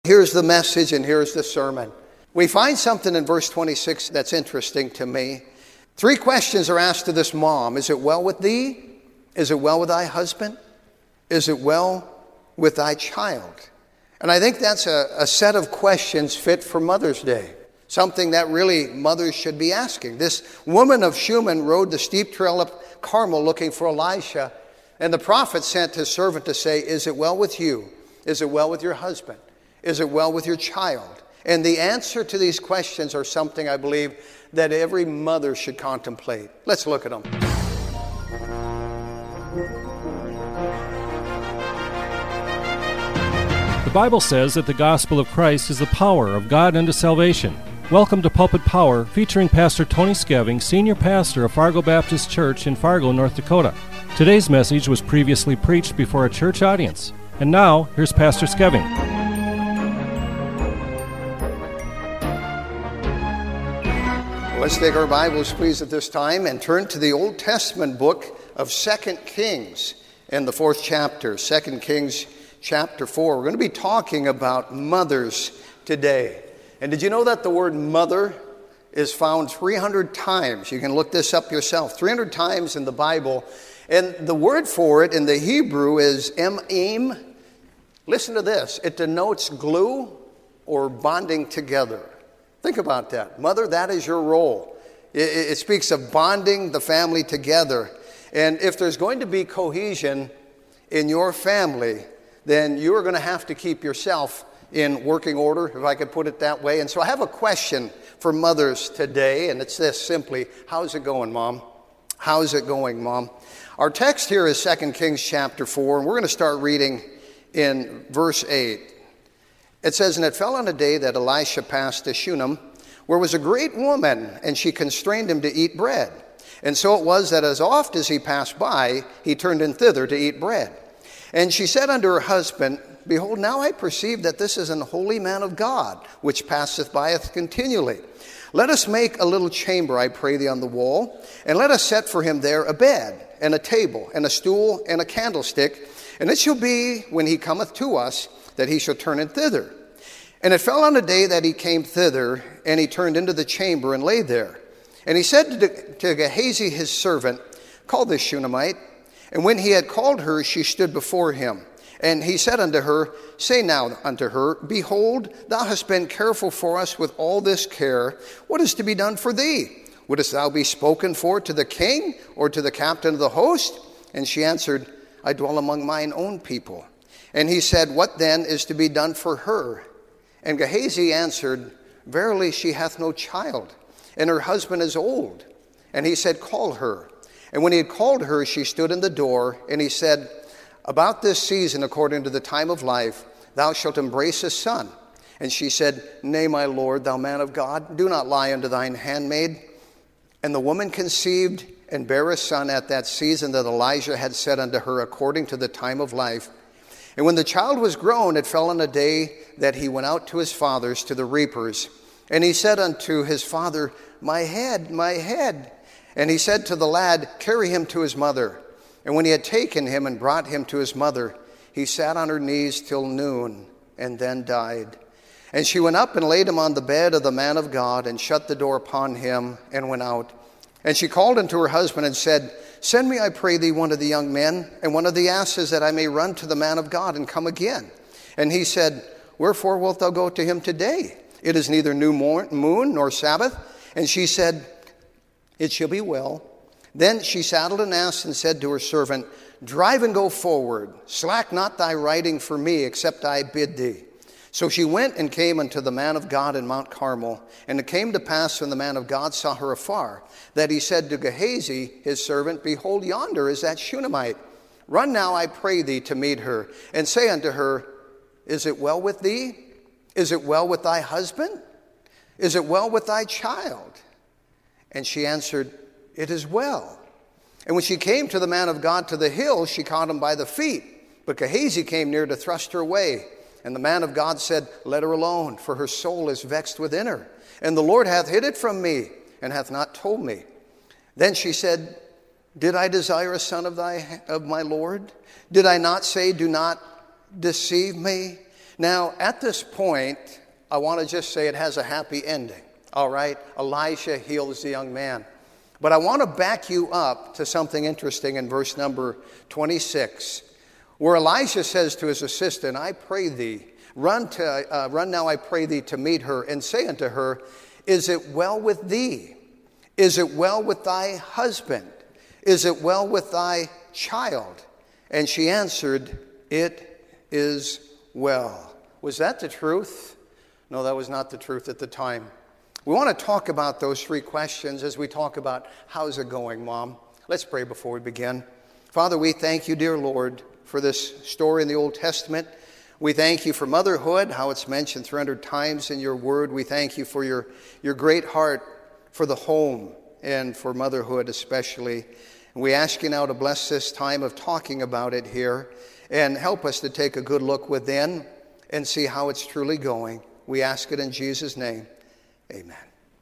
Here's the message and here's the sermon. We find something in verse 26 that's interesting to me. 3 questions are asked to this mom. Is it well with thee? Is it well with thy husband? Is it well with thy child? And I think that's a set of questions fit for Mother's Day. Something that really mothers should be asking. This woman of Shunem rode the steep trail up Carmel looking for Elisha. And the prophet sent his servant to say, is it well with you? Is it well with your husband? Is it well with your child? And the answer to these questions are something I believe that every mother should contemplate. Let's look at them. The Bible says that the gospel of Christ is the power of God unto salvation. Welcome to Pulpit Power, featuring Pastor Tony Skeving, Senior Pastor of Fargo Baptist Church in Fargo, North Dakota. Today's message was previously preached before a church audience. And now, here's Pastor Skeving. Let's take our Bibles, please, at this time and turn to the Old Testament book of 2 Kings in the 4th chapter, 2 Kings chapter 4. We're going to be talking about mothers today. And did you know that the word mother is found 300 times? You can look this up yourself. 300 times in the Bible. And the word for it in the Hebrew is em. Listen to this. It denotes glue or bonding together. Think about that. Mother, that is your role. It speaks of bonding the family together. And if there's going to be cohesion in your family, then you are going to have to keep yourself in working order, if I could put it that way. And so I have a question for mothers today, and it's this simply: how's it going, Mom? How's it going, Mom? Our text here is 2 Kings chapter 4, and we're going to start reading in verse 8. It says, and it fell on a day that Elisha passed to Shunem, where was a great woman, and she constrained him to eat bread. And so it was that as oft as he passed by, he turned in thither to eat bread. And she said unto her husband, behold, now I perceive that this is an holy man of God, which passeth byeth continually. Let us make a little chamber, I pray thee, on the wall, and let us set for him there a bed, and a table, and a stool, and a candlestick. And it shall be, when he cometh to us, that he shall turn in thither. And it fell on a day that he came thither, and he turned into the chamber and lay there. And he said to Gehazi his servant, call this Shunammite. And when he had called her, she stood before him. And he said unto her, say now unto her, behold, thou hast been careful for us with all this care. What is to be done for thee? Wouldst thou be spoken for to the king or to the captain of the host? And she answered, I dwell among mine own people. And he said, what then is to be done for her? And Gehazi answered, verily she hath no child, and her husband is old. And he said, call her. And when he had called her, she stood in the door, and he said, about this season, according to the time of life, thou shalt embrace a son. And she said, nay, my lord, thou man of God, do not lie unto thine handmaid. And the woman conceived and bare a son at that season that Elijah had said unto her, according to the time of life. And when the child was grown, it fell on a day that he went out to his fathers, to the reapers. And he said unto his father, my head, my head. And he said to the lad, carry him to his mother. And when he had taken him and brought him to his mother, he sat on her knees till noon, and then died. And she went up and laid him on the bed of the man of God, and shut the door upon him, and went out. And she called unto her husband and said, send me, I pray thee, one of the young men, and one of the asses, that I may run to the man of God, and come again. And he said, wherefore wilt thou go to him today? It is neither new moon nor Sabbath. And she said, it shall be well. Then she saddled an ass and said to her servant, drive and go forward. Slack not thy riding for me, except I bid thee. So she went and came unto the man of God in Mount Carmel. And it came to pass, when the man of God saw her afar, that he said to Gehazi his servant, behold, yonder is that Shunammite. Run now, I pray thee, to meet her, and say unto her, is it well with thee? Is it well with thy husband? Is it well with thy child? And she answered, it is well. And when she came to the man of God to the hill, she caught him by the feet. But Gehazi came near to thrust her away. And the man of God said, let her alone, for her soul is vexed within her. And the Lord hath hid it from me, and hath not told me. Then she said, did I desire a son of my Lord? Did I not say, do not deceive me? Now, at this point, I want to just say it has a happy ending. All right? Elijah heals the young man. But I want to back you up to something interesting in verse number 26, where Elijah says to his assistant, I pray thee, run now, I pray thee, to meet her, and say unto her, is it well with thee? Is it well with thy husband? Is it well with thy child? And she answered, it is well. Was that the truth? No, that was not the truth at the time. We want to talk about those three questions as we talk about how's it going, Mom. Let's pray before we begin. Father, we thank you, dear Lord, for this story in the Old Testament. We thank you for motherhood, how it's mentioned 300 times in your word. We thank you for your great heart for the home and for motherhood especially. And we ask you now to bless this time of talking about it here and help us to take a good look within and see how it's truly going. We ask it in Jesus' name. Amen.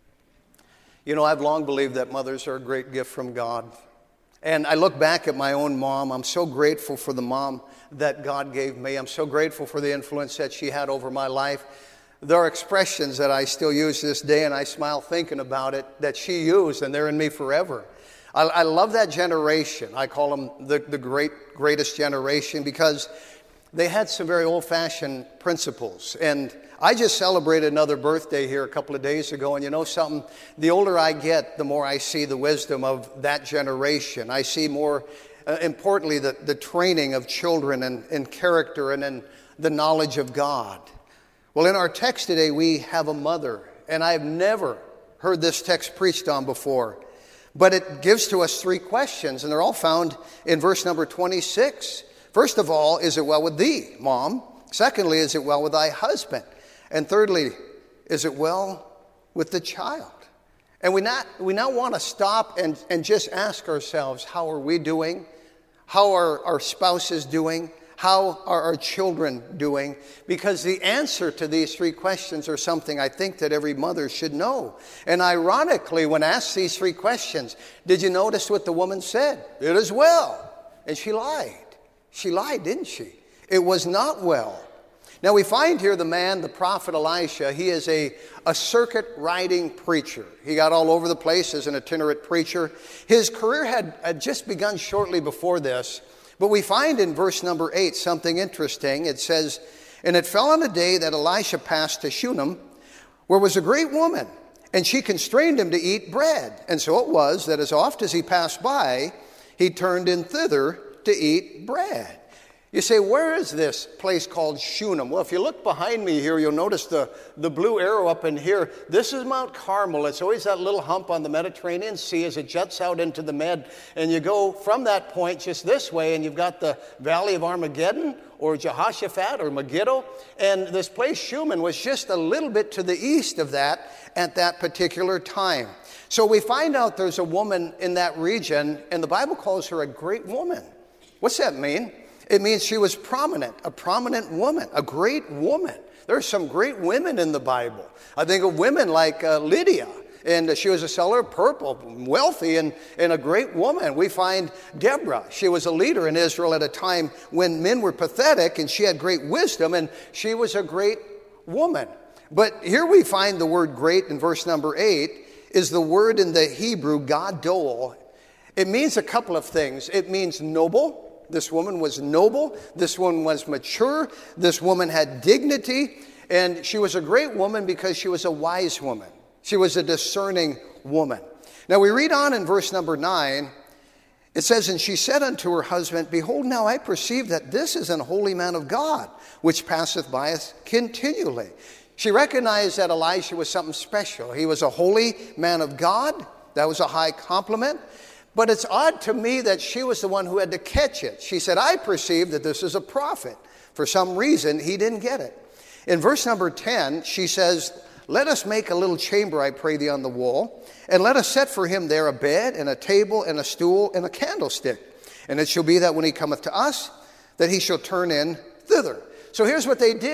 You know, I've long believed that mothers are a great gift from God. And I look back at my own mom. I'm so grateful for the mom that God gave me. I'm so grateful for the influence that she had over my life. There are expressions that I still use this day, and I smile thinking about it, that she used, and they're in me forever. I love that generation. I call them the greatest generation because they had some very old-fashioned principles. And I just celebrated another birthday here a couple of days ago, and you know something? The older I get, the more I see the wisdom of that generation. I see more, importantly, the training of children and character and in the knowledge of God. Well, in our text today, we have a mother, and I've never heard this text preached on before. But it gives to us three questions, and they're all found in verse number 26. First of all, is it well with thee, Mom? Secondly, is it well with thy husband? And thirdly, is it well with the child? And we now want to stop and just ask ourselves, how are we doing? How are our spouses doing? How are our children doing? Because the answer to these three questions are something I think that every mother should know. And ironically, when asked these three questions, did you notice what the woman said? It is well. And she lied. She lied, didn't she? It was not well. Now we find here the man, the prophet Elisha. He is a circuit riding preacher. He got all over the place as an itinerant preacher. His career had just begun shortly before this. But we find in verse number 8 something interesting. It says, and it fell on a day that Elisha passed to Shunem, where was a great woman, and she constrained him to eat bread. And so it was that as oft as he passed by, he turned in thither to eat bread. You say, where is this place called Shunem? Well, if you look behind me here, you'll notice the blue arrow up in here. This is Mount Carmel. It's always that little hump on the Mediterranean Sea as it juts out into the Med. And you go from that point just this way, and you've got the Valley of Armageddon, or Jehoshaphat, or Megiddo. And this place, Shunem, was just a little bit to the east of that at that particular time. So we find out there's a woman in that region, and the Bible calls her a great woman. What's that mean? It means she was prominent, a prominent woman, a great woman. There are some great women in the Bible. I think of women like Lydia, and she was a seller of purple, wealthy, and a great woman. We find Deborah. She was a leader in Israel at a time when men were pathetic, and she had great wisdom, and she was a great woman. But here we find the word great in verse number 8 is the word in the Hebrew, gadol. It means a couple of things. It means noble. This woman was noble. This woman was mature. This woman had dignity. And she was a great woman because she was a wise woman. She was a discerning woman. Now we read on in verse number 9. It says, and she said unto her husband, behold, now I perceive that this is an holy man of God, which passeth by us continually. She recognized that Elisha was something special. He was a holy man of God. That was a high compliment. But it's odd to me that she was the one who had to catch it. She said, I perceive that this is a prophet. For some reason, he didn't get it. In verse number 10, she says, let us make a little chamber, I pray thee, on the wall, and let us set for him there a bed, and a table, and a stool, and a candlestick. And it shall be that when he cometh to us, that he shall turn in thither. So here's what they did.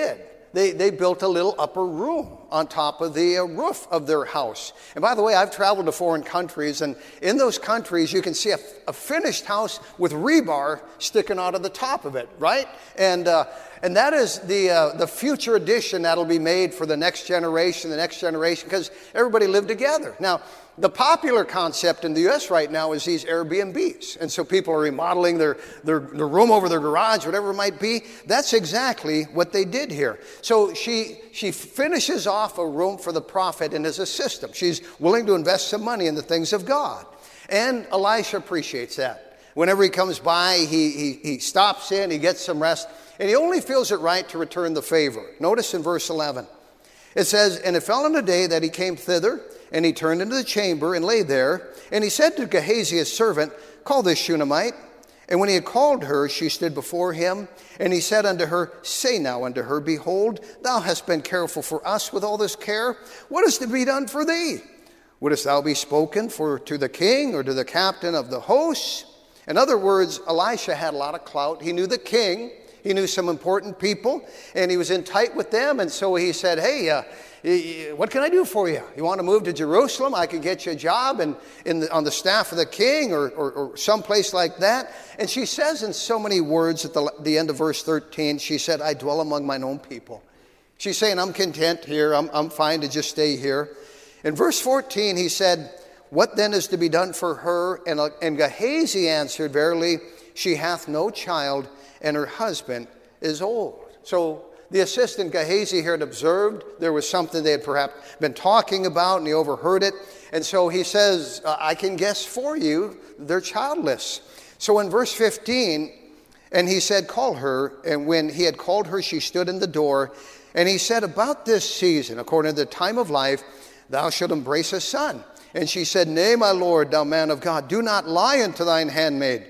they built a little upper room on top of the roof of their house. And by the way, I've traveled to foreign countries, and in those countries you can see a finished house with rebar sticking out of the top of it, right? And that is the future addition that'll be made for the next generation, because everybody lived together. Now, the popular concept in the U.S. right now is these Airbnbs. And so people are remodeling their room over their garage, whatever it might be. That's exactly what they did here. So she finishes off a room for the prophet and his assistant. She's willing to invest some money in the things of God. And Elisha appreciates that. Whenever he comes by, he stops in, he gets some rest, and he only feels it right to return the favor. Notice in verse 11. It says, "And it fell on a day that he came thither, and he turned into the chamber and lay there. And he said to Gehazi his servant, Call this Shunammite. And when he had called her, she stood before him. And he said unto her, Say now unto her, Behold, thou hast been careful for us with all this care. What is to be done for thee? Wouldest thou be spoken for to the king or to the captain of the hosts?" In other words, Elisha had a lot of clout. He knew the king. He knew some important people, and he was in tight with them. And so he said, "Hey, what can I do for you? You want to move to Jerusalem? I can get you a job on the staff of the king or someplace like that." And she says in so many words at the end of verse 13, she said, "I dwell among mine own people." She's saying, "I'm content here. I'm fine to just stay here." In verse 14, he said, "What then is to be done for her?" And Gehazi answered, "Verily, she hath no child, and her husband is old." So the assistant Gehazi here had observed there was something they had perhaps been talking about, and he overheard it. And so he says, "I can guess for you, they're childless." So in verse 15, and he said, "Call her." And when he had called her, she stood in the door. And he said, "About this season, according to the time of life, thou shalt embrace a son." And she said, "Nay, my lord, thou man of God, do not lie unto thine handmaid."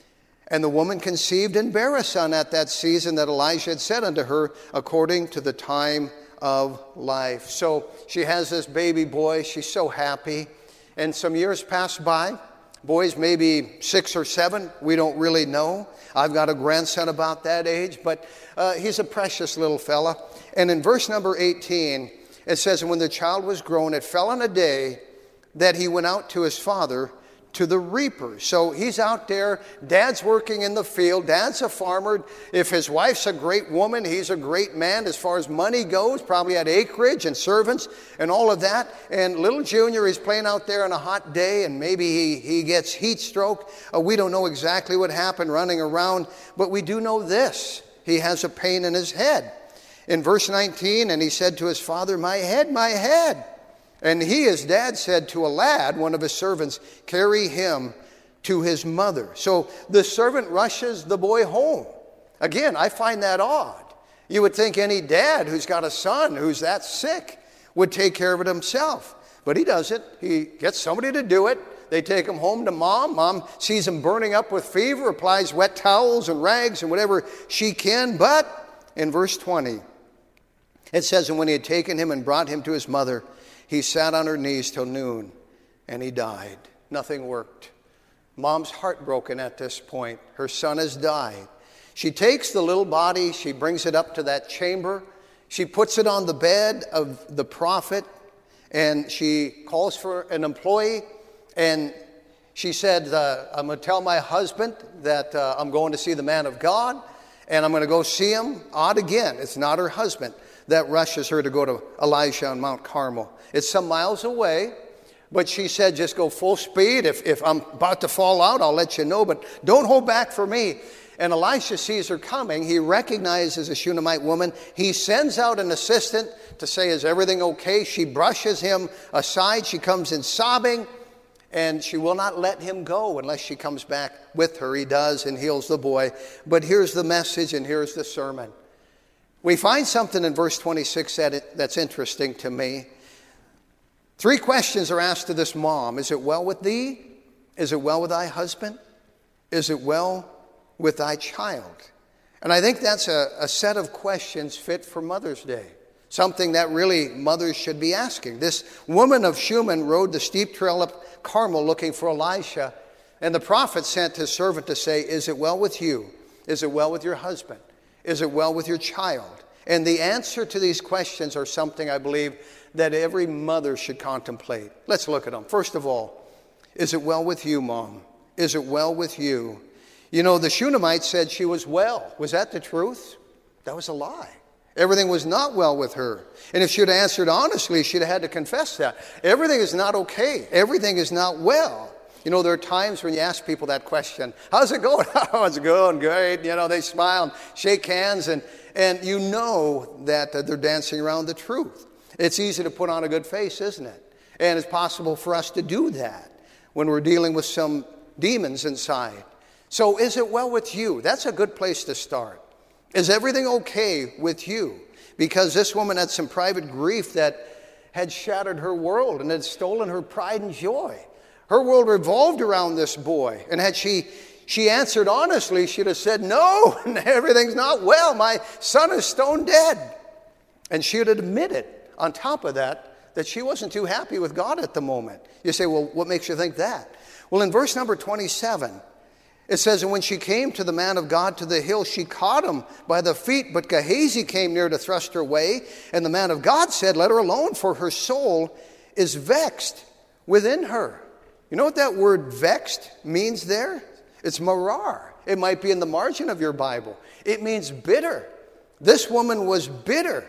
And the woman conceived and bare a son at that season that Elijah had said unto her, according to the time of life. So she has this baby boy. She's so happy. And some years pass by. Boys maybe 6 or 7. We don't really know. I've got a grandson about that age, but he's a precious little fella. And in verse number 18, it says, "And when the child was grown, it fell on a day that he went out to his father to the reapers." So he's out there. Dad's working in the field. Dad's a farmer. If his wife's a great woman, he's a great man as far as money goes. Probably had acreage and servants and all of that. And little Junior is playing out there on a hot day, and maybe he gets heat stroke. We don't know exactly what happened running around, but we do know this. He has a pain in his head. In verse 19, "And he said to his father, My head, my head. And he, his dad, said to a lad, one of his servants, Carry him to his mother." So the servant rushes the boy home. Again, I find that odd. You would think any dad who's got a son who's that sick would take care of it himself. But he doesn't. He gets somebody to do it. They take him home to mom. Mom sees him burning up with fever, applies wet towels and rags and whatever she can. But in verse 20, it says, "And when he had taken him and brought him to his mother, he sat on her knees till noon, and he died." Nothing worked. Mom's heartbroken at this point. Her son has died. She takes the little body, she brings it up to that chamber. She puts it on the bed of the prophet, and she calls for an employee. And she said, "I'm going to tell my husband that I'm going to see the man of God, and I'm going to go see him." Odd again, it's not her husband that rushes her to go to Elijah on Mount Carmel. It's some miles away, but she said, "Just go full speed. If I'm about to fall out, I'll let you know, but don't hold back for me." And Elisha sees her coming. He recognizes a Shunammite woman. He sends out an assistant to say, "Is everything okay?" She brushes him aside. She comes in sobbing, and she will not let him go unless she comes back with her. He does and heals the boy. But here's the message, and here's the sermon. We find something in verse 26 that's interesting to me. 3 questions are asked to this mom. Is it well with thee? Is it well with thy husband? Is it well with thy child? And I think that's a set of questions fit for Mother's Day. Something that really mothers should be asking. This woman of Shunem rode the steep trail up Carmel looking for Elisha. And the prophet sent his servant to say, "Is it well with you? Is it well with your husband? Is it well with your child?" And the answer to these questions are something I believe that every mother should contemplate. Let's look at them. First of all, is it well with you, Mom? Is it well with you? You know, the Shunammite said she was well. Was that the truth? That was a lie. Everything was not well with her. And if she had answered honestly, she'd have had to confess that. Everything is not okay. Everything is not well. You know, there are times when you ask people that question, how's it going? Oh, it's going great. You know, they smile and shake hands, and you know that they're dancing around the truth. It's easy to put on a good face, isn't it? And it's possible for us to do that when we're dealing with some demons inside. So is it well with you? That's a good place to start. Is everything okay with you? Because this woman had some private grief that had shattered her world and had stolen her pride and joy. Her world revolved around this boy. And had she answered honestly, she'd have said, no, everything's not well. My son is stone dead. And she would have admitted, on top of that she wasn't too happy with God at the moment. You say, well, what makes you think that? Well, in verse number 27, it says, and when she came to the man of God to the hill, she caught him by the feet, but Gehazi came near to thrust her away. And the man of God said, let her alone, for her soul is vexed within her. You know what that word vexed means there? It's marar. It might be in the margin of your Bible. It means bitter. This woman was bitter.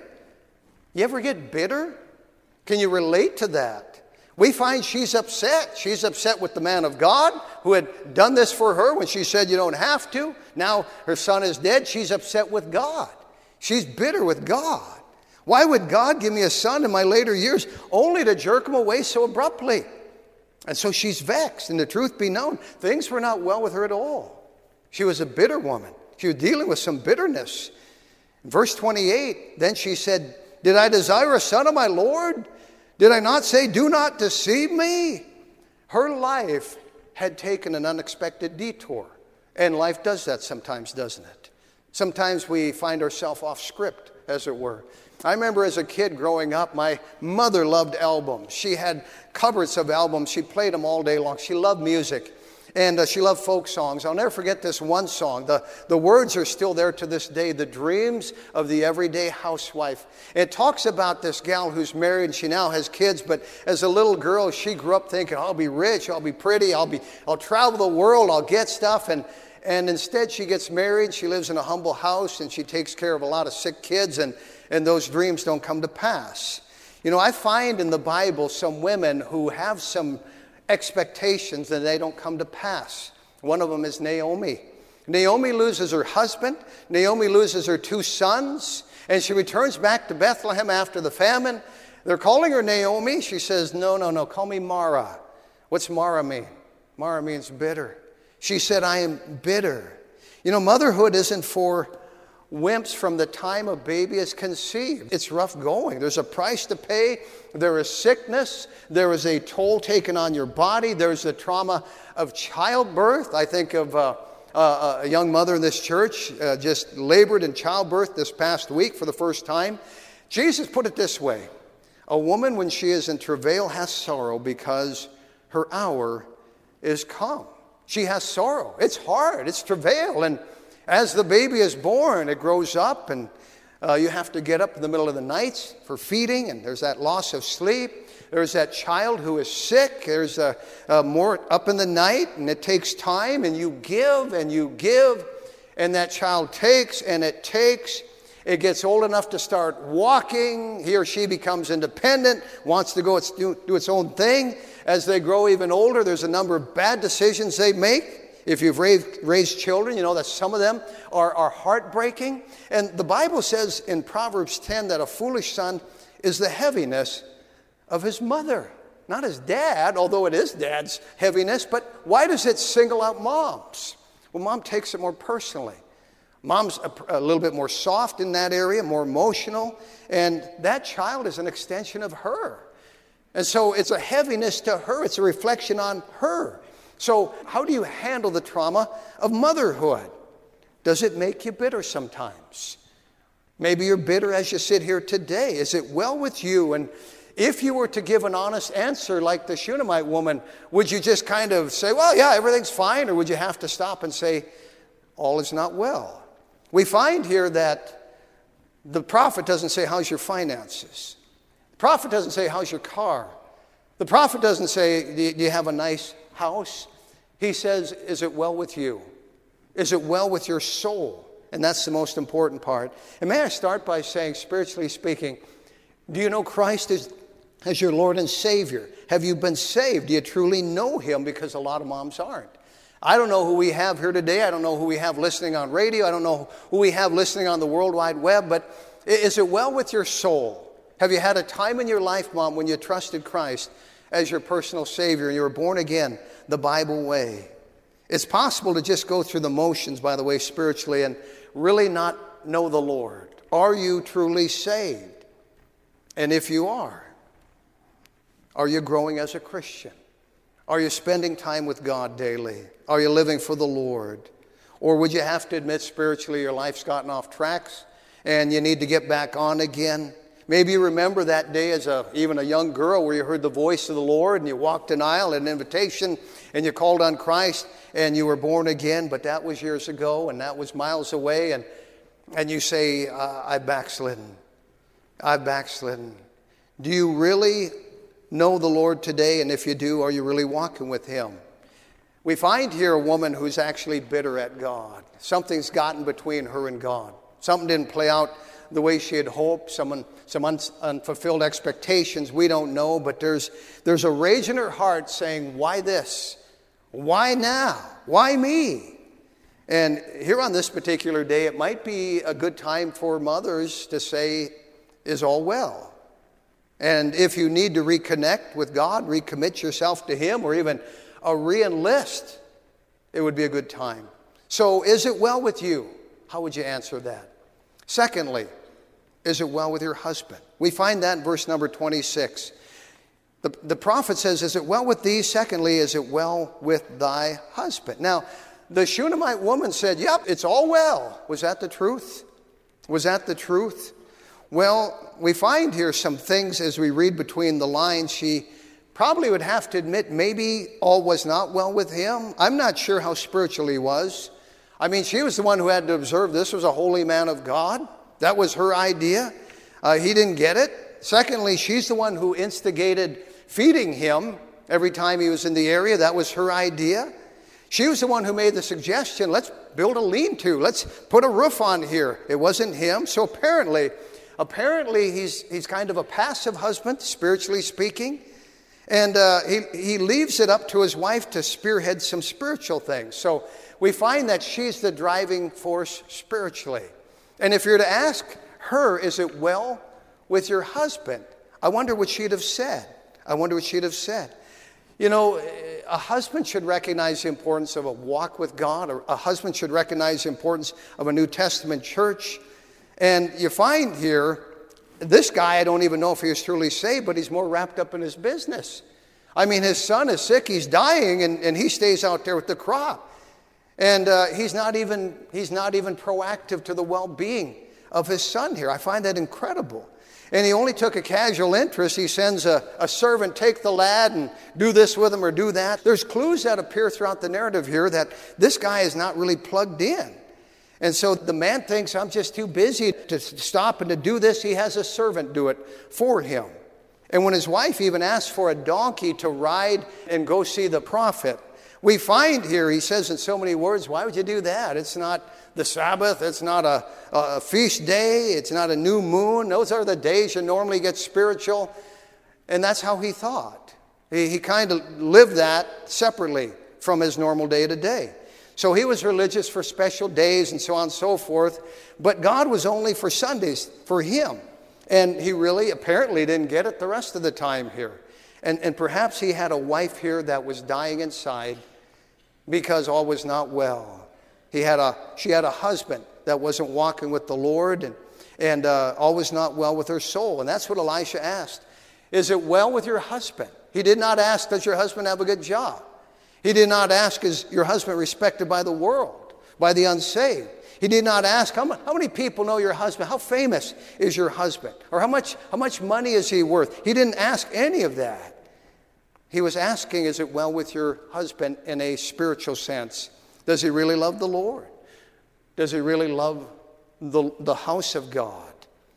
You ever get bitter? Can you relate to that? We find she's upset. She's upset with the man of God who had done this for her when she said you don't have to. Now her son is dead. She's upset with God. She's bitter with God. Why would God give me a son in my later years only to jerk him away so abruptly? And so she's vexed. And the truth be known, things were not well with her at all. She was a bitter woman. She was dealing with some bitterness. In verse 28, then she said, did I desire a son of my Lord? Did I not say, do not deceive me? Her life had taken an unexpected detour. And life does that sometimes, doesn't it? Sometimes we find ourselves off script, as it were. I remember as a kid growing up, my mother loved albums. She had cupboards of albums. She played them all day long. She loved music. And she loved folk songs. I'll never forget this one song. The words are still there to this day. The Dreams of the Everyday Housewife. It talks about this gal who's married and she now has kids. But as a little girl, she grew up thinking, I'll be rich, I'll be pretty, I'll travel the world, I'll get stuff. And instead she gets married. She lives in a humble house and she takes care of a lot of sick kids. And those dreams don't come to pass. You know, I find in the Bible some women who have some expectations and they don't come to pass. One of them is Naomi. Naomi loses her husband. Naomi loses her 2 sons. And she returns back to Bethlehem after the famine. They're calling her Naomi. She says, no, call me Mara. What's Mara mean? Mara means bitter. She said, I am bitter. You know, motherhood isn't for wimps from the time a baby is conceived. It's rough going. There's a price to pay. There is sickness. There is a toll taken on your body. There's the trauma of childbirth. I think of a young mother in this church just labored in childbirth this past week for the first time. Jesus put it this way. A woman, when she is in travail, has sorrow because her hour is come. She has sorrow. It's hard. It's travail. And as the baby is born, it grows up, and you have to get up in the middle of the night for feeding, and there's that loss of sleep. There's that child who is sick. There's more up in the night, and it takes time, and you give, and that child takes, and it takes. It gets old enough to start walking. He or she becomes independent, wants to go do its own thing. As they grow even older, there's a number of bad decisions they make. If you've raised children, you know that some of them are heartbreaking. And the Bible says in Proverbs 10 that a foolish son is the heaviness of his mother. Not his dad, although it is dad's heaviness. But why does it single out moms? Well, mom takes it more personally. Mom's a little bit more soft in that area, more emotional. And that child is an extension of her. And so it's a heaviness to her. It's a reflection on her. So how do you handle the trauma of motherhood? Does it make you bitter sometimes? Maybe you're bitter as you sit here today. Is it well with you? And if you were to give an honest answer like the Shunammite woman, would you just kind of say, well, yeah, everything's fine? Or would you have to stop and say, all is not well? We find here that The prophet doesn't say, how's your finances? The prophet doesn't say, how's your car? The prophet doesn't say, do you have a nice house? He says, is it well with you? Is it well with your soul? And that's the most important part. And may I start by saying, spiritually speaking, do you know Christ as your Lord and Savior? Have you been saved? Do you truly know Him? Because a lot of moms aren't. I don't know who we have here today. I don't know who we have listening on radio. I don't know who we have listening on the World Wide Web. But is it well with your soul? Have you had a time in your life, Mom, when you trusted Christ as your personal Savior and you were born again the Bible way? It's possible to just go through the motions, by the way, spiritually, and really not know the Lord. Are you truly saved? And if you are you growing as a Christian? Are you spending time with God daily? Are you living for the Lord? Or would you have to admit spiritually your life's gotten off tracks and you need to get back on again? Maybe you remember that day as even a young girl where you heard the voice of the Lord and you walked an aisle, an invitation, and you called on Christ and you were born again, but that was years ago and that was miles away, and you say, I've backslidden. I've backslidden. Do you really know the Lord today? And if you do, are you really walking with Him? We find here a woman who's actually bitter at God. Something's gotten between her and God. Something didn't play out the way she had hoped, some unfulfilled expectations, we don't know, but there's a rage in her heart saying, why this? Why now? Why me? And here on this particular day, it might be a good time for mothers to say, is all well? And if you need to reconnect with God, recommit yourself to Him, or even re-enlist, it would be a good time. So is it well with you? How would you answer that? Secondly, is it well with your husband? We find that in verse number 26. The prophet says, is it well with thee? Secondly, is it well with thy husband? Now, the Shunammite woman said, yep, it's all well. Was that the truth? Was that the truth? Well, we find here some things as we read between the lines. She probably would have to admit maybe all was not well with him. I'm not sure how spiritual he was. I mean, she was the one who had to observe this was a holy man of God. That was her idea. He didn't get it. Secondly, she's the one who instigated feeding him every time he was in the area. That was her idea. She was the one who made the suggestion, let's build a lean-to. Let's put a roof on here. It wasn't him. So apparently he's kind of a passive husband, spiritually speaking. And he leaves it up to his wife to spearhead some spiritual things. So we find that she's the driving force spiritually. And if you're to ask her, is it well with your husband? I wonder what she'd have said. You know, a husband should recognize the importance of a walk with God. Or a husband should recognize the importance of a New Testament church. And you find here, this guy, I don't even know if he was truly saved, but he's more wrapped up in his business. I mean, his son is sick, he's dying, and he stays out there with the crop. And he's not even proactive to the well-being of his son here. I find that incredible. And he only took a casual interest. He sends a servant, take the lad and do this with him or do that. There's clues that appear throughout the narrative here that this guy is not really plugged in. And so the man thinks, I'm just too busy to stop and to do this. He has a servant do it for him. And when his wife even asks for a donkey to ride and go see the prophet, we find here, he says in so many words, why would you do that? It's not the Sabbath. It's not a feast day. It's not a new moon. Those are the days you normally get spiritual. And that's how he thought. He kind of lived that separately from his normal day to day. So he was religious for special days and so on and so forth. But God was only for Sundays for him. And he really apparently didn't get it the rest of the time here. And perhaps he had a wife here that was dying inside because all was not well. She had a husband that wasn't walking with the Lord, and all was not well with her soul. And that's what Elisha asked. Is it well with your husband? He did not ask, does your husband have a good job? He did not ask, is your husband respected by the world, by the unsaved? He did not ask, how many people know your husband? How famous is your husband? Or how much money is he worth? He didn't ask any of that. He was asking, is it well with your husband in a spiritual sense? Does he really love the Lord? Does he really love the house of God?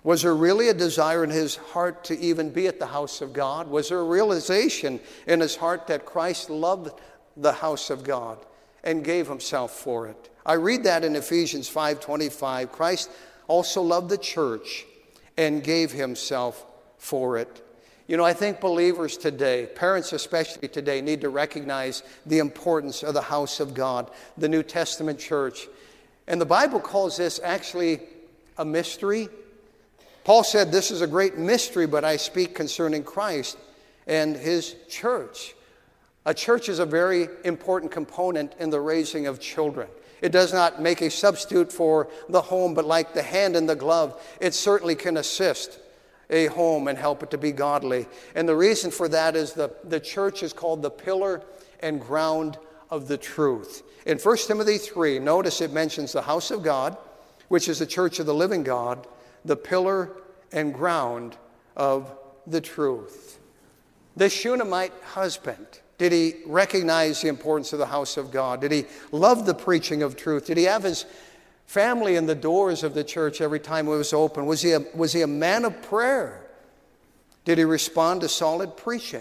Was there really a desire in his heart to even be at the house of God? Was there a realization in his heart that Christ loved the house of God and gave himself for it? I read that in Ephesians 5:25. Christ also loved the church and gave himself for it. You know, I think believers today, parents especially today, need to recognize the importance of the house of God, the New Testament church. And the Bible calls this actually a mystery. Paul said, this is a great mystery, but I speak concerning Christ and his church. A church is a very important component in the raising of children. It does not make a substitute for the home, but like the hand in the glove, it certainly can assist a home and help it to be godly. And the reason for that is the church is called the pillar and ground of the truth. In 1 Timothy 3, notice it mentions the house of God, which is the church of the living God, the pillar and ground of the truth. This Shunammite husband, did he recognize the importance of the house of God? Did he love the preaching of truth? Did he have his family in the doors of the church every time it was open? Was he a man of prayer? Did he respond to solid preaching?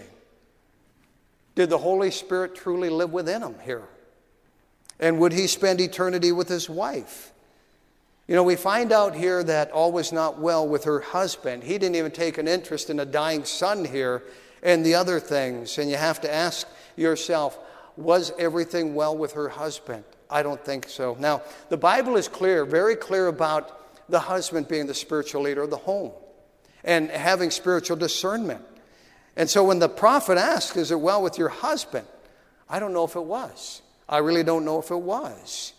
Did the Holy Spirit truly live within him here? And would he spend eternity with his wife? You know, we find out here that all was not well with her husband. He didn't even take an interest in a dying son here and the other things. And you have to ask yourself, was everything well with her husband? I don't think so. Now, the Bible is clear, very clear about the husband being the spiritual leader of the home and having spiritual discernment. And so when the prophet asks, is it well with your husband? I don't know if it was. I really don't know if it was.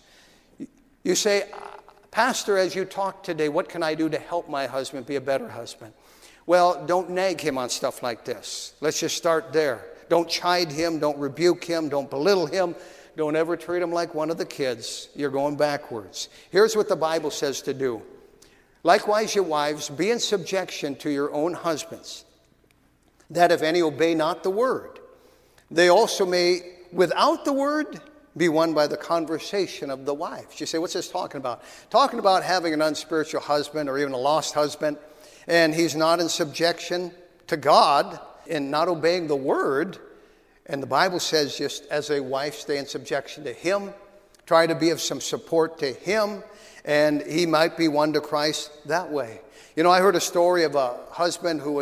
You say, Pastor, as you talk today, what can I do to help my husband be a better husband? Well, don't nag him on stuff like this. Let's just start there. Don't chide him. Don't rebuke him. Don't belittle him. Don't ever treat him like one of the kids. You're going backwards. Here's what the Bible says to do. Likewise, your wives, be in subjection to your own husbands, that if any obey not the word, they also may, without the word, be won by the conversation of the wives. You say, what's this talking about? Talking about having an unspiritual husband or even a lost husband, and he's not in subjection to God and not obeying the word. And the Bible says, just as a wife, stay in subjection to him. Try to be of some support to him, and he might be won to Christ that way. You know, I heard a story of a husband who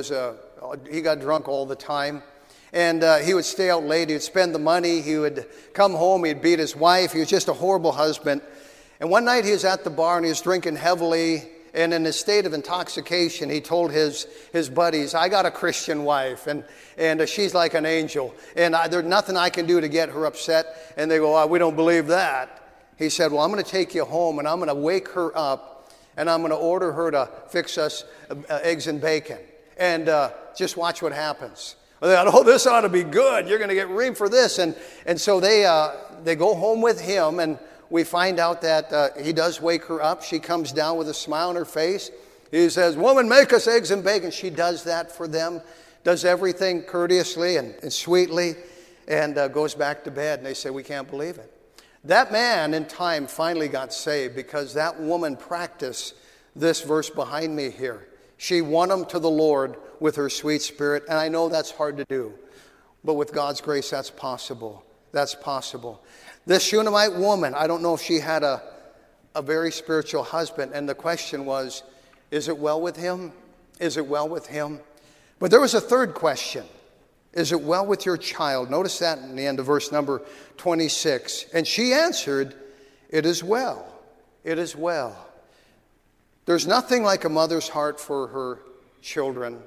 he got drunk all the time. And he would stay out late. He would spend the money. He would come home. He'd beat his wife. He was just a horrible husband. And one night he was at the bar and he was drinking heavily. And in a state of intoxication, he told his buddies, I got a Christian wife, and she's like an angel. And there's nothing I can do to get her upset. And they go, we don't believe that. He said, well, I'm going to take you home, and I'm going to wake her up, and I'm going to order her to fix us eggs and bacon. And just watch what happens. They thought, oh, this ought to be good. You're going to get room for this. And so they go home with him, and we find out that he does wake her up. She comes down with a smile on her face. He says, woman, make us eggs and bacon. She does that for them, does everything courteously and sweetly, and goes back to bed. And they say, we can't believe it. That man in time finally got saved because that woman practiced this verse behind me here. She won him to the Lord with her sweet spirit. And I know that's hard to do. But with God's grace, that's possible. That's possible. This Shunammite woman, I don't know if she had a very spiritual husband. And the question was, is it well with him? Is it well with him? But there was a third question. Is it well with your child? Notice that in the end of verse number 26. And she answered, it is well. It is well. There's nothing like a mother's heart for her children.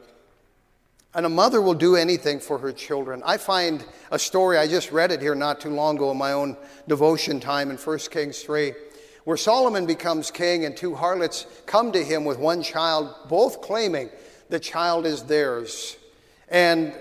And a mother will do anything for her children. I find a story, I just read it here not too long ago in my own devotion time in 1 Kings 3, where Solomon becomes king and two harlots come to him with one child, both claiming the child is theirs. And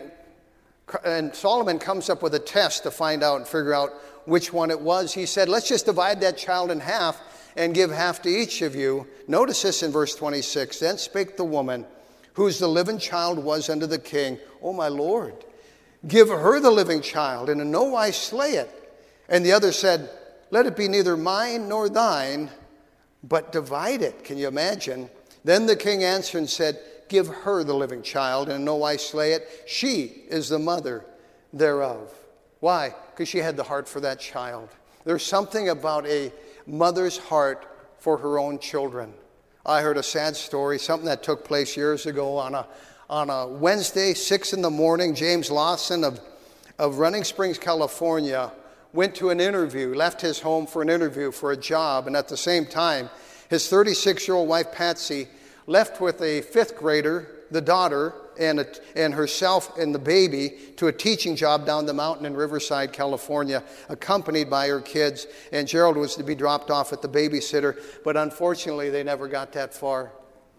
Solomon comes up with a test to find out and figure out which one it was. He said, let's just divide that child in half and give half to each of you. Notice this in verse 26. Then spake the woman, whose the living child was unto the king, O my Lord, give her the living child, and in no wise slay it. And the other said, let it be neither mine nor thine, but divide it. Can you imagine? Then the king answered and said, give her the living child, and in no wise slay it. She is the mother thereof. Why? Because she had the heart for that child. There's something about a mother's heart for her own children. I heard a sad story, something that took place years ago on a Wednesday, 6 in the morning. James Lawson of Running Springs, California, went to an interview, left his home for an interview for a job, and at the same time, his 36-year-old wife, Patsy, left with a 5th grader, the daughter, and herself and the baby to a teaching job down the mountain in Riverside, California, accompanied by her kids. And Gerald was to be dropped off at the babysitter, but unfortunately they never got that far.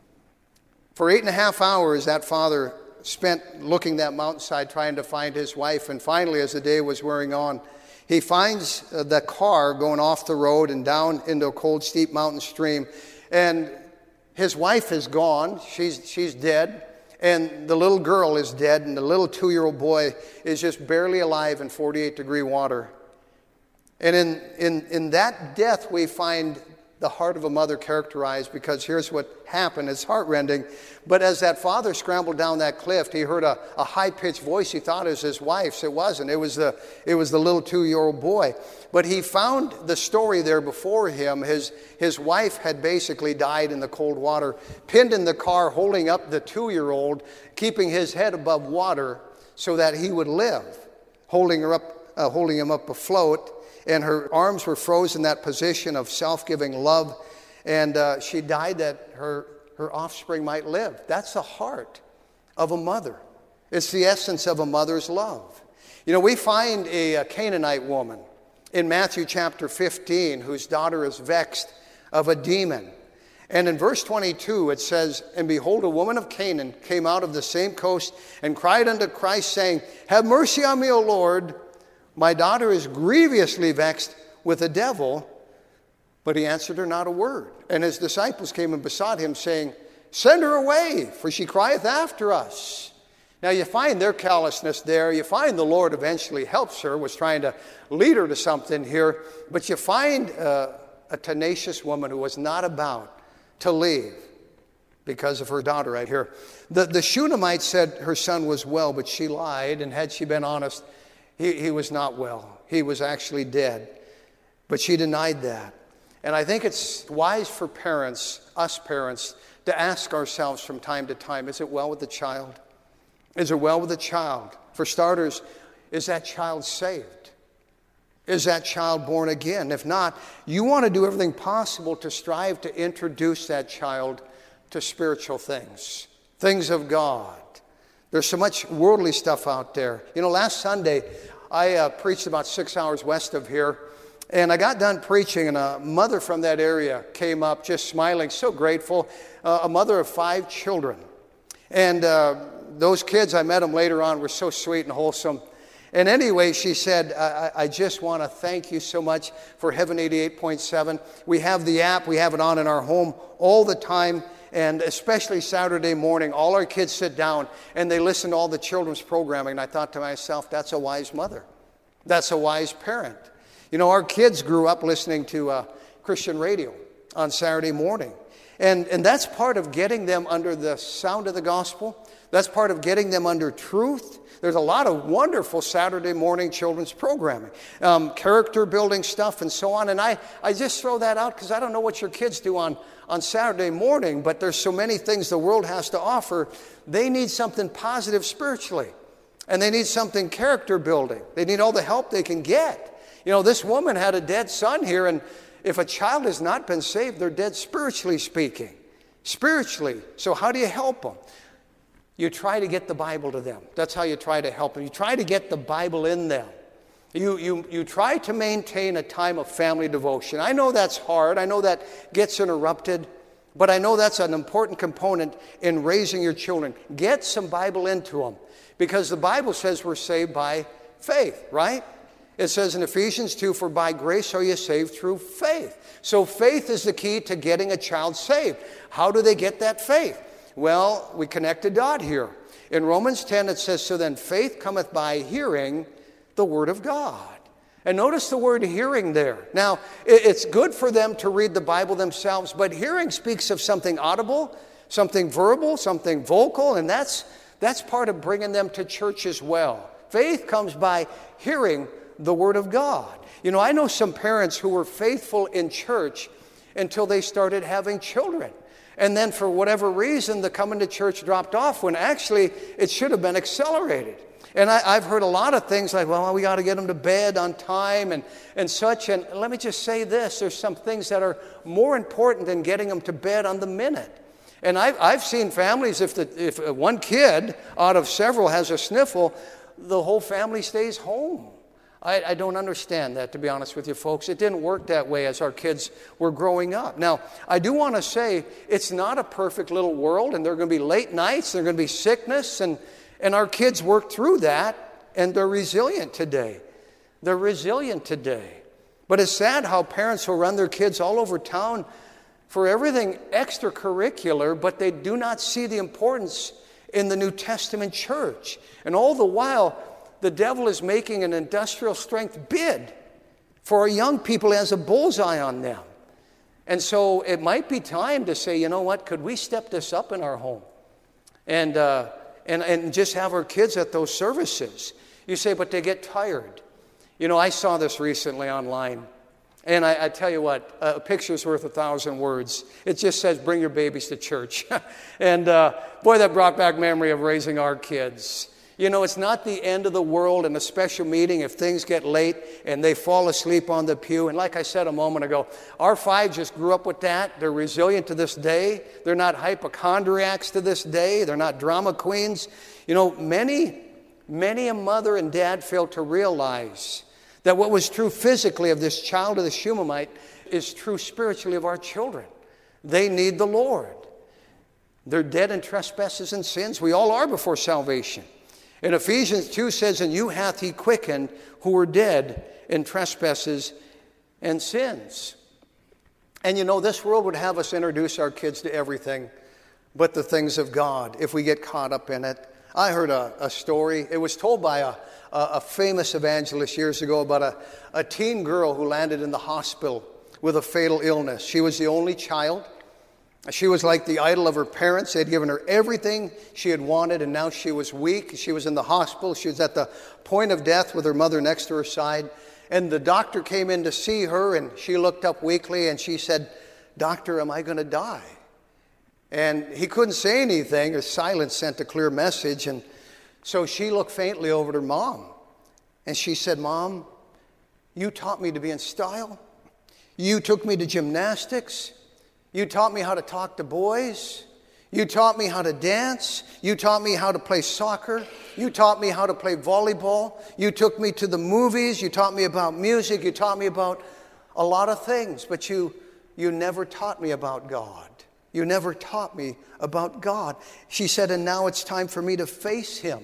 For 8.5 hours, that father spent looking that mountainside trying to find his wife, and finally, as the day was wearing on, he finds the car going off the road and down into a cold, steep mountain stream, and his wife is gone. She's dead. And the little girl is dead, and the little 2-year-old boy is just barely alive in 48-degree water. And in that death, we find the heart of a mother characterized, because here's what happened. It's heartrending. But as that father scrambled down that cliff, he heard a high-pitched voice. He thought it was his wife's. It wasn't. It was the little 2-year-old boy. But he found the story there before him. His wife had basically died in the cold water, pinned in the car, holding up the 2-year-old, keeping his head above water so that he would live, holding him up afloat. And her arms were frozen in that position of self-giving love. And she died that her offspring might live. That's the heart of a mother. It's the essence of a mother's love. You know, we find a Canaanite woman in Matthew chapter 15 whose daughter is vexed of a demon. And in verse 22 it says, and behold, a woman of Canaan came out of the same coast and cried unto Christ, saying, have mercy on me, O Lord. My daughter is grievously vexed with a devil. But he answered her not a word. And his disciples came and besought him, saying, send her away, for she crieth after us. Now you find their callousness there. You find the Lord eventually helps her, was trying to lead her to something here. But you find a tenacious woman who was not about to leave because of her daughter right here. The Shunammite said her son was well, but she lied. And had she been honest, he was not well. He was actually dead. But she denied that. And I think it's wise for parents, us parents, to ask ourselves from time to time, is it well with the child? Is it well with the child? For starters, is that child saved? Is that child born again? If not, you want to do everything possible to strive to introduce that child to spiritual things, things of God. There's so much worldly stuff out there. You know, last Sunday, I preached about 6 hours west of here, and I got done preaching, and a mother from that area came up just smiling, so grateful, a mother of 5 children. And those kids, I met them later on, were so sweet and wholesome. And anyway, she said, I just want to thank you so much for Heaven 88.7. We have the app. We have it on in our home all the time. And especially Saturday morning, all our kids sit down and they listen to all the children's programming. And I thought to myself, that's a wise mother. That's a wise parent. You know, our kids grew up listening to Christian radio on Saturday morning. And that's part of getting them under the sound of the gospel. That's part of getting them under truth. There's a lot of wonderful Saturday morning children's programming, character building stuff and so on. And I just throw that out because I don't know what your kids do on Saturday morning, but there's so many things the world has to offer. They need something positive spiritually, and they need something character building. They need all the help they can get. You know, this woman had a dead son here, and if a child has not been saved, they're dead spiritually speaking. Spiritually. So how do you help them? You try to get the Bible to them. That's how you try to help them. You try to get the Bible in them. You try to maintain a time of family devotion. I know that's hard. I know that gets interrupted. But I know that's an important component in raising your children. Get some Bible into them. Because the Bible says we're saved by faith, right? It says in Ephesians 2, for by grace are you saved through faith. So faith is the key to getting a child saved. How do they get that faith? Well, we connect a dot here. In Romans 10, it says, so then faith cometh by hearing the word of God. And notice the word hearing there. Now, it's good for them to read the Bible themselves, but hearing speaks of something audible something verbal, something vocal, and that's part of bringing them to church as well. Faith comes by hearing the Word of God. You know, I know some parents who were faithful in church until they started having children. And then for whatever reason, the coming to church dropped off when actually it should have been accelerated. And I've heard a lot of things like, well, we got to get them to bed on time and such. And let me just say this, there's some things that are more important than getting them to bed on the minute. And I've seen families, if one kid out of several has a sniffle, the whole family stays home. I don't understand that, to be honest with you, folks. It didn't work that way as our kids were growing up. Now, I do want to say it's not a perfect little world, and there are going to be late nights, there are going to be sickness, and our kids work through that, and they're resilient today. They're resilient today. But it's sad how parents will run their kids all over town for everything extracurricular, but they do not see the importance in the New Testament church. And all the while, the devil is making an industrial strength bid for our young people as a bullseye on them. And so it might be time to say, you know what, could we step this up in our home? And just have our kids at those services. You say, but they get tired. You know, I saw this recently online. And I tell you what, a picture's worth 1,000 words. It just says, bring your babies to church. And boy, that brought back memory of raising our kids. You know, it's not the end of the world in a special meeting if things get late and they fall asleep on the pew. And like I said a moment ago, our five just grew up with that. They're resilient to this day. They're not hypochondriacs to this day. They're not drama queens. You know, many a mother and dad failed to realize that what was true physically of this child of the Shunammite is true spiritually of our children. They need the Lord. They're dead in trespasses and sins. We all are before salvation. And Ephesians 2 says, and you hath he quickened who were dead in trespasses and sins. And you know, this world would have us introduce our kids to everything but the things of God if we get caught up in it. I heard a story. It was told by a famous evangelist years ago about a teen girl who landed in the hospital with a fatal illness. She was the only child. She was like the idol of her parents. They had given her everything she had wanted, and now she was weak. She was in the hospital. She was at the point of death with her mother next to her side. And the doctor came in to see her, and she looked up weakly, and she said, "Doctor, am I going to die?" And he couldn't say anything. His silence sent a clear message. And so she looked faintly over at her mom. And she said, "Mom, you taught me to be in style. You took me to gymnastics. You taught me how to talk to boys. You taught me how to dance. You taught me how to play soccer. You taught me how to play volleyball. You took me to the movies. You taught me about music. You taught me about a lot of things. But you never taught me about God. You never taught me about God." She said, "And now it's time for me to face Him."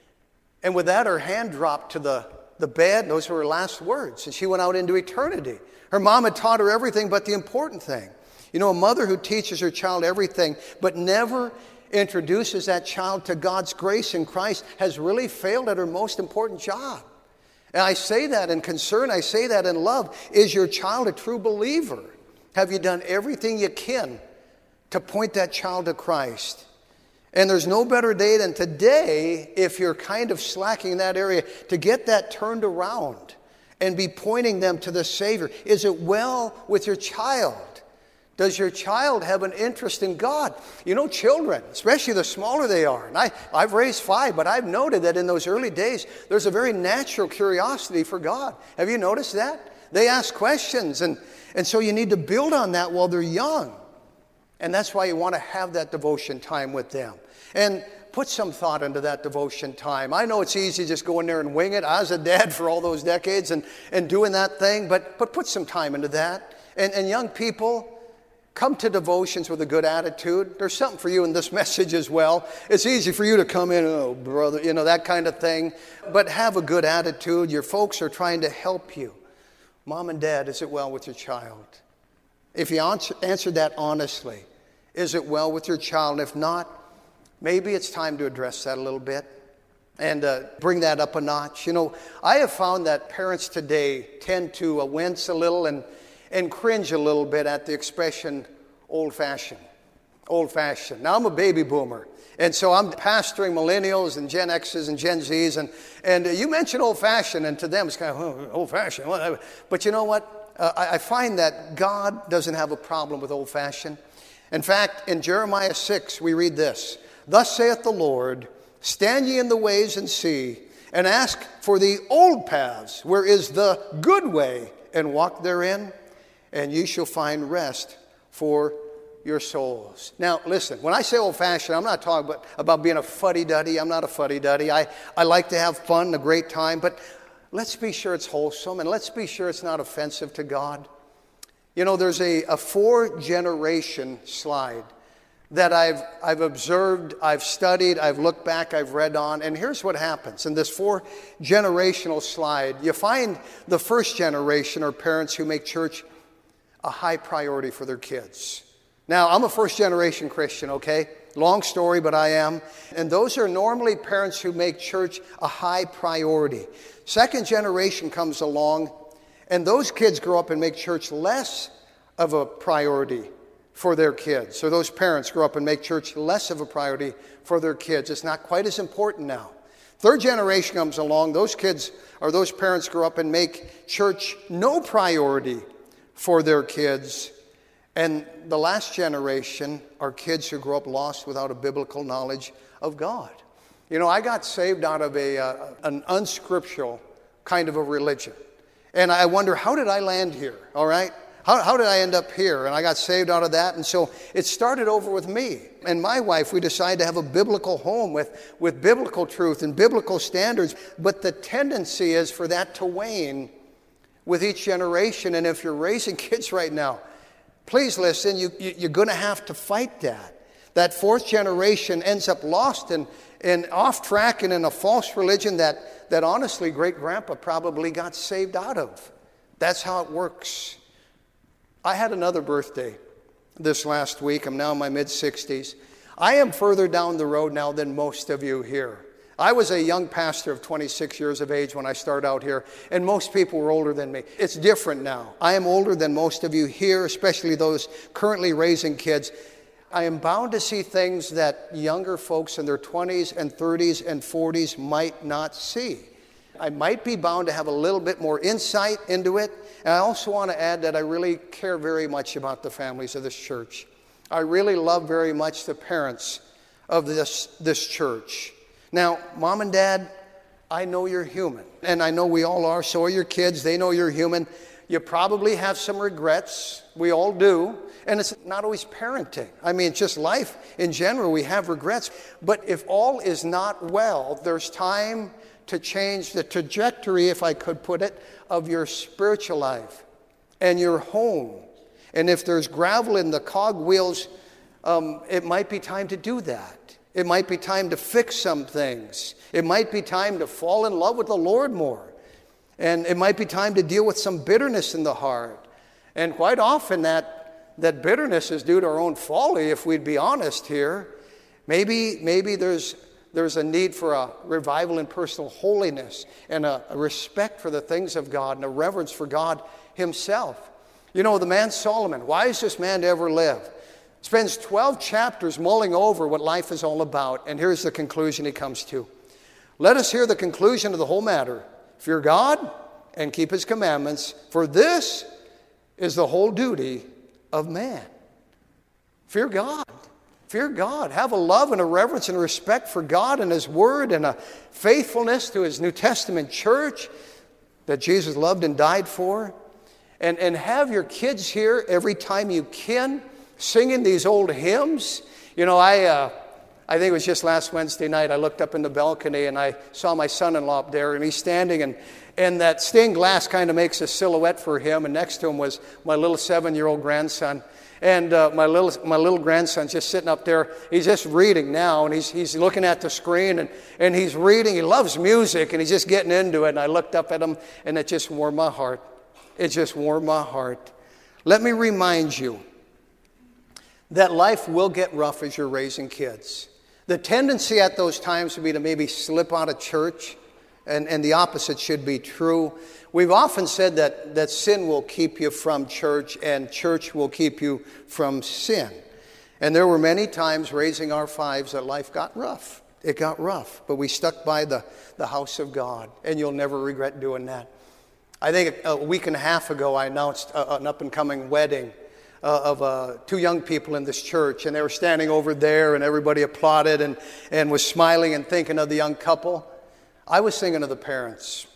And with that, her hand dropped to the bed. Those were her last words. And she went out into eternity. Her mom had taught her everything but the important thing. You know, a mother who teaches her child everything but never introduces that child to God's grace in Christ has really failed at her most important job. And I say that in concern. I say that in love. Is your child a true believer? Have you done everything you can to point that child to Christ? And there's no better day than today, if you're kind of slacking in that area, to get that turned around and be pointing them to the Savior. Is it well with your child? Does your child have an interest in God? You know, children, especially the smaller they are, and I've raised 5, but I've noted that in those early days, there's a very natural curiosity for God. Have you noticed that? They ask questions, and so you need to build on that while they're young. And that's why you want to have that devotion time with them. And put some thought into that devotion time. I know it's easy to just go in there and wing it. I was a dad for all those decades and doing that thing, but put some time into that. And young people, come to devotions with a good attitude. There's something for you in this message as well. It's easy for you to come in, "Oh, brother," you know, that kind of thing. But have a good attitude. Your folks are trying to help you. Mom and Dad, is it well with your child? If you answered that honestly, is it well with your child? And if not, maybe it's time to address that a little bit and bring that up a notch. You know, I have found that parents today tend to wince a little and cringe a little bit at the expression old-fashioned. Old-fashioned. Now, I'm a baby boomer. And so I'm pastoring millennials and Gen X's and Gen Z's. And you mentioned old-fashioned, and to them it's kind of, old-fashioned. But you know what? I find that God doesn't have a problem with old-fashioned. In fact, in Jeremiah 6, we read this. Thus saith the Lord, stand ye in the ways and see, and ask for the old paths, where is the good way, and walk therein, and ye shall find rest for your souls. Now, listen, when I say old-fashioned, I'm not talking about being a fuddy-duddy. I'm not a fuddy-duddy. I like to have fun, a great time, but let's be sure it's wholesome, and let's be sure it's not offensive to God. You know, there's a 4-generation slide that I've observed, I've studied, I've looked back, I've read on, and here's what happens. In this 4-generational slide, you find the first generation are parents who make church a high priority for their kids. Now, I'm a first-generation Christian, okay? Long story, but I am. And those are normally parents who make church a high priority. Second generation comes along, and those kids grow up and make church less of a priority for their kids. So those parents grow up and make church less of a priority for their kids. It's not quite as important now. Third generation comes along. Those kids or those parents grow up and make church no priority for their kids. And the last generation are kids who grow up lost without a biblical knowledge of God. You know, I got saved out of an unscriptural kind of a religion. And I wonder, how did I land here, all right? How did I end up here? And I got saved out of that. And so it started over with me. And my wife, we decided to have a biblical home with biblical truth and biblical standards. But the tendency is for that to wane with each generation. And if you're raising kids right now, please listen, you're going to have to fight that. That fourth generation ends up lost and off track and in a false religion that honestly great-grandpa probably got saved out of. That's how it works. I had another birthday this last week. I'm now in my mid-60s. I am further down the road now than most of you here. I was a young pastor of 26 years of age when I started out here, and most people were older than me. It's different now. I am older than most of you here, especially those currently raising kids. I am bound to see things that younger folks in their 20s and 30s and 40s might not see. I might be bound to have a little bit more insight into it. And I also want to add that I really care very much about the families of this church. I really love very much the parents of this church. Now, Mom and Dad, I know you're human. And I know we all are. So are your kids. They know you're human. You probably have some regrets. We all do. And it's not always parenting. I mean, it's just life in general. We have regrets. But if all is not well, there's time to change the trajectory, if I could put it, of your spiritual life and your home. And if there's gravel in the cogwheels, it might be time to do that. It might be time to fix some things. It might be time to fall in love with the Lord more. And it might be time to deal with some bitterness in the heart. And quite often that bitterness is due to our own folly, if we'd be honest here. Maybe there's a need for a revival in personal holiness and a respect for the things of God and a reverence for God himself. You know, the man Solomon, wisest man to ever live, spends 12 chapters mulling over what life is all about. And here's the conclusion he comes to. Let us hear the conclusion of the whole matter. Fear God and keep his commandments, for this is the whole duty of man. Fear God. Fear God. Have a love and a reverence and a respect for God and his word and a faithfulness to his New Testament church that Jesus loved and died for. And have your kids here every time you can, singing these old hymns. You know, I think it was just last Wednesday night, I looked up in the balcony and I saw my son-in-law up there, and he's standing, and that stained glass kind of makes a silhouette for him, and next to him was my little 7-year-old grandson. And my little grandson's just sitting up there. He's just reading now, and he's looking at the screen, and he's reading. He loves music, and he's just getting into it. And I looked up at him, and it just warmed my heart. It just warmed my heart. Let me remind you that life will get rough as you're raising kids. The tendency at those times would be to maybe slip out of church, and the opposite should be true. We've often said that sin will keep you from church and church will keep you from sin. And there were many times raising our fives that life got rough. It got rough, but we stuck by the house of God, and you'll never regret doing that. I think a week and a half ago, I announced an up-and-coming wedding of two young people in this church, and they were standing over there, and everybody applauded and was smiling and thinking of the young couple. I was thinking of the parents.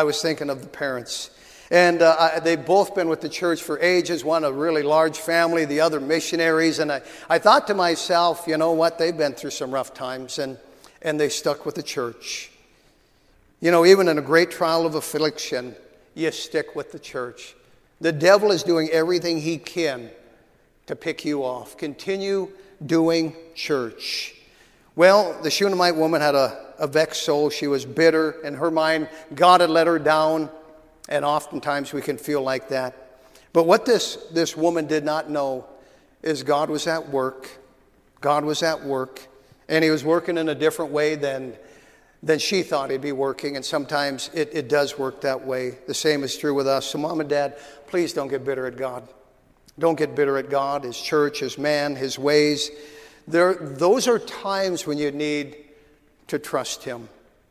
And they've both been with the church for ages, one a really large family, the other missionaries. And I thought to myself, you know what, they've been through some rough times, and they stuck with the church. You know, even in a great trial of affliction, you stick with the church. The devil is doing everything he can to pick you off. Continue doing church. Well, the Shunammite woman had a vexed soul. She was bitter. In her mind, God had let her down. And oftentimes we can feel like that. But what this woman did not know is God was at work. God was at work. And he was working in a different way than she thought he'd be working. And sometimes it does work that way. The same is true with us. So Mom and Dad, please don't get bitter at God. Don't get bitter at God, His church, His man, His ways. Those are times when you need to trust Him.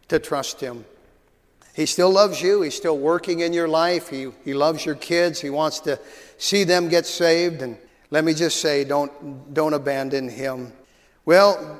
He still loves you. He's still working in your life. He loves your kids. He wants to see them get saved. And let me just say, don't abandon Him. Well,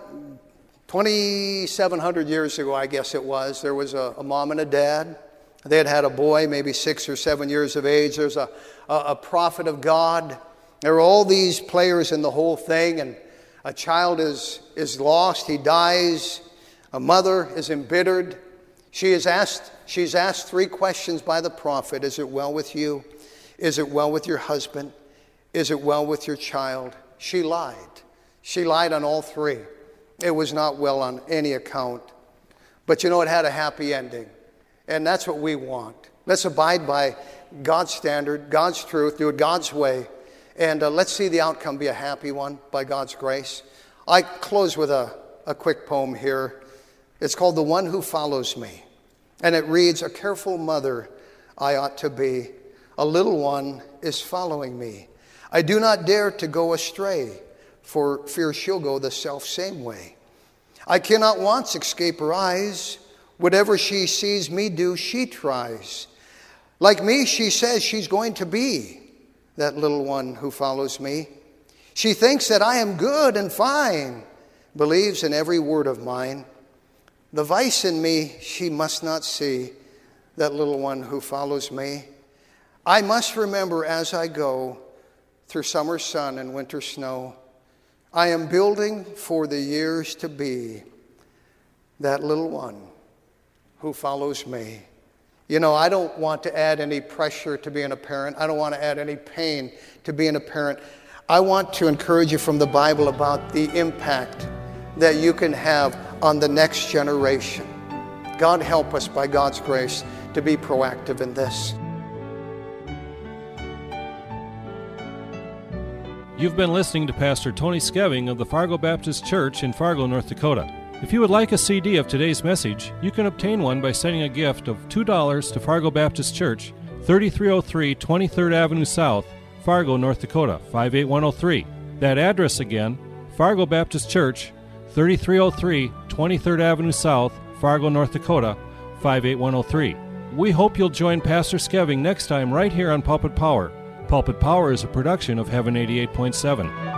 2,700 years ago, I guess it was, there was a mom and a dad. They had a boy, maybe 6 or 7 years of age. There's a prophet of God. There were all these players in the whole thing, and a child is lost. He dies. A mother is embittered. She's asked 3 questions by the prophet. Is it well with you? Is it well with your husband? Is it well with your child? She lied. She lied on all 3. It was not well on any account. But you know, it had a happy ending. And that's what we want. Let's abide by God's standard, God's truth, do it God's way. And let's see the outcome be a happy one by God's grace. I close with a quick poem here. It's called The One Who Follows Me. And it reads, a careful mother I ought to be. A little one is following me. I do not dare to go astray, for fear she'll go the self-same way. I cannot once escape her eyes. Whatever she sees me do, she tries. Like me, she says she's going to be that little one who follows me. She thinks that I am good and fine, believes in every word of mine. The vice in me she must not see, that little one who follows me. I must remember as I go through summer sun and winter snow, I am building for the years to be that little one who follows me. You know, I don't want to add any pressure to being a parent. I don't want to add any pain to being a parent. I want to encourage you from the Bible about the impact that you can have on the next generation. God help us by God's grace to be proactive in this. You've been listening to Pastor Tony Skeving of the Fargo Baptist Church in Fargo, North Dakota. If you would like a CD of today's message, you can obtain one by sending a gift of $2 to Fargo Baptist Church, 3303 23rd Avenue South, Fargo, North Dakota, 58103. That address again, Fargo Baptist Church, 3303 23rd Avenue South, Fargo, North Dakota, 58103. We hope you'll join Pastor Skeving next time right here on Pulpit Power. Pulpit Power is a production of Heaven 88.7.